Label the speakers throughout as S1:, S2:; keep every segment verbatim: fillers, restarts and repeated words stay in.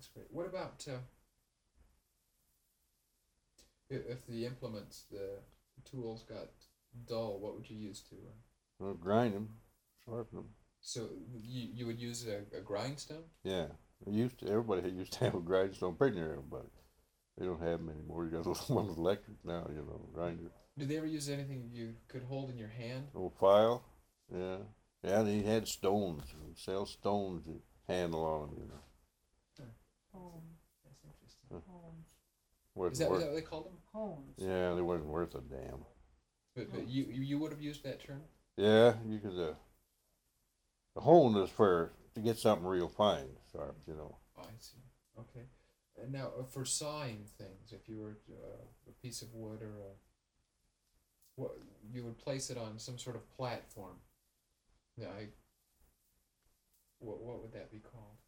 S1: That's great. What about uh, if, if the implements, the tools got dull? What would you use to? Uh,
S2: Well, grind them, sharpen them.
S1: so you you would use a, a grindstone?
S2: Yeah. They used to, everybody used to have a grindstone, pretty near everybody. They don't have them anymore. You got those ones with electric now, you know, grinder.
S1: Did they ever use anything you could hold in your hand?
S2: Old file. Yeah. Yeah, they had stones. Sell stones to handle on them, you know.
S1: Huh.
S3: Homes.
S1: That's interesting.
S2: Huh.
S3: Homes.
S1: Is
S2: Wasn't
S1: that, is
S2: worth.
S1: that what they called them?
S3: Homes.
S2: Yeah, they wasn't worth a damn.
S1: But but you you you would have used that term?
S2: Yeah, you could. Uh, the hone is for to get something real fine, sharp, you know.
S1: Oh, I see. Okay. And now uh, for sawing things, if you were uh, a piece of wood or a what you would place it on some sort of platform. Yeah, I. What what would that be called?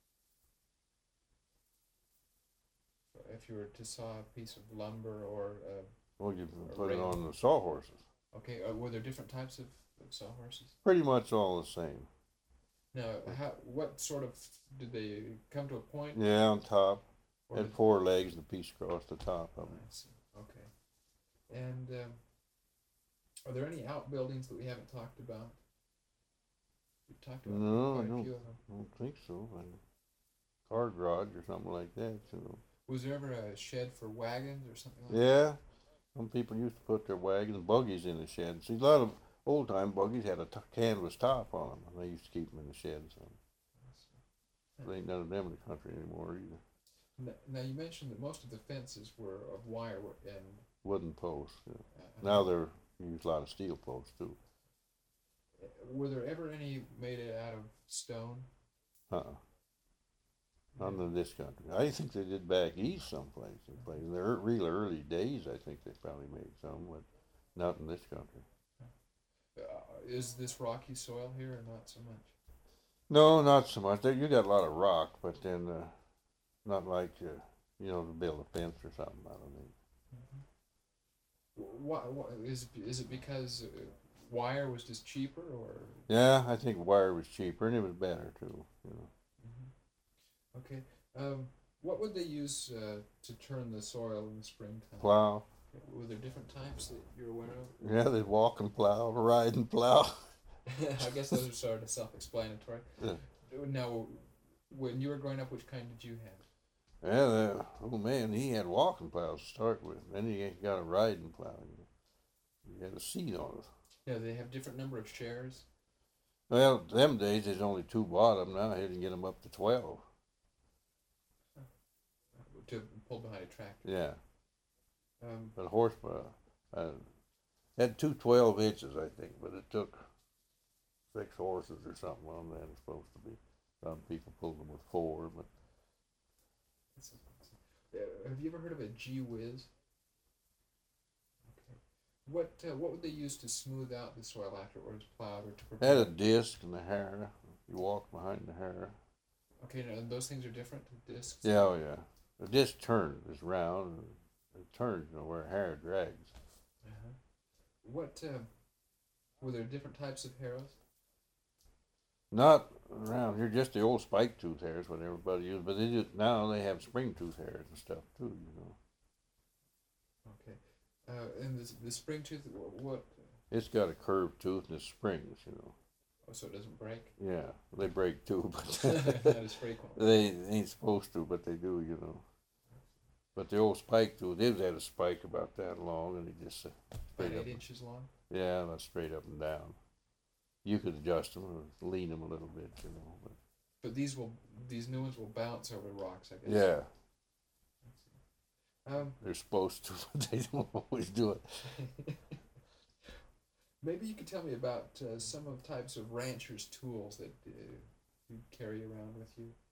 S1: If you were to saw a piece of lumber or uh,
S2: Well, you can
S1: A
S2: put it
S1: rail.
S2: on the sawhorses.
S1: okay, uh, were there different types of, of sawhorses?
S2: Pretty much all the same.
S1: Now, how what sort of did they come to a point?
S2: Yeah, on top.
S1: Or
S2: Had
S1: did-
S2: four legs and a piece across the top
S1: oh,
S2: of them.
S1: I see. Okay. And um, are there any outbuildings that we haven't talked about? We've talked about
S2: No, I
S1: quite a
S2: don't,
S1: few of them.
S2: I don't think so. And car garage or something like that, you know.
S1: Was there ever a shed for wagons or something like that?
S2: Yeah, some people used to put their wagons and buggies in the shed. See, a lot of old time buggies had a t- canvas top on them, and they used to keep them in the sheds. So
S1: I see.
S2: there ain't none of them in the country anymore either.
S1: N- Now you mentioned that most of the fences were of wire wo- and
S2: Wooden posts. You know.
S1: uh,
S2: Now they're use a lot of steel posts too.
S1: were there ever any made out of stone?
S2: Uh-uh. Not in this country. I think they did back east someplace. someplace. In the ear- real early days, I think they probably made some, but not in this country.
S1: Uh, is this rocky soil here or not so much?
S2: No, not so much. There, you got a lot of rock, but then uh, not like uh, you know to build a fence or something. I don't think.
S1: Why, why is is it because uh, wire was just cheaper or?
S2: Yeah, I think wire was cheaper and it was better too. You know.
S1: Mhm. Okay. Um, what would they use uh, to turn the soil in the springtime?
S2: Plow.
S1: Were there different types that you're aware of?
S2: Yeah, they'd walk and plow, ride and plow.
S1: I guess those are sort of self-explanatory.
S2: Yeah.
S1: Now, when you were growing up, which kind did you have?
S2: Yeah, the, oh man, he had walking plows to start with. Then he got a riding plow. You know. He had a seat on it.
S1: Yeah, they have different number of shares.
S2: Well, them days there's only two bottom. Now he can get them up to twelve.
S1: To pull behind a tractor.
S2: Yeah,
S1: Um,
S2: but horsepower uh, had two twelve inches, I think, but it took six horses or something on that. It's supposed to be. Some people pulled them with four, but
S1: this is- uh, have you ever heard of a G whiz? Okay. What uh, what would they use to smooth out the soil after it was plowed or to
S2: had
S1: prepare?
S2: a disc and a hair. You walk behind the hair.
S1: Okay, now those things are different. The discs.
S2: Yeah, oh yeah. The disc turns. It's round. And it turns, you know, where hair drags.
S1: Uh-huh. What uh, were there different types of harrows?
S2: Not around here, just the old spike tooth hairs, what everybody used. But they just, now they have spring tooth hairs and stuff too, you know.
S1: Okay. Uh, and the the spring tooth. wh- What?
S2: It's got a curved tooth and it springs, you know.
S1: Oh, so it doesn't break.
S2: Yeah, they break too,
S1: That
S2: but
S1: is frequent.
S2: they ain't supposed to, but they do, you know. But the old spike tooth, they had a spike about that long, and it just uh,
S1: About
S2: straight up.
S1: eight inches long.
S2: Yeah, that's straight up and down. You could adjust them or lean them a little bit, you know. But
S1: But these will these new ones will bounce over rocks, I guess.
S2: yeah,
S1: Um,
S2: they're supposed to, but they don't always do it.
S1: maybe you could tell me about uh, some of types of ranchers' tools that uh, you carry around with you.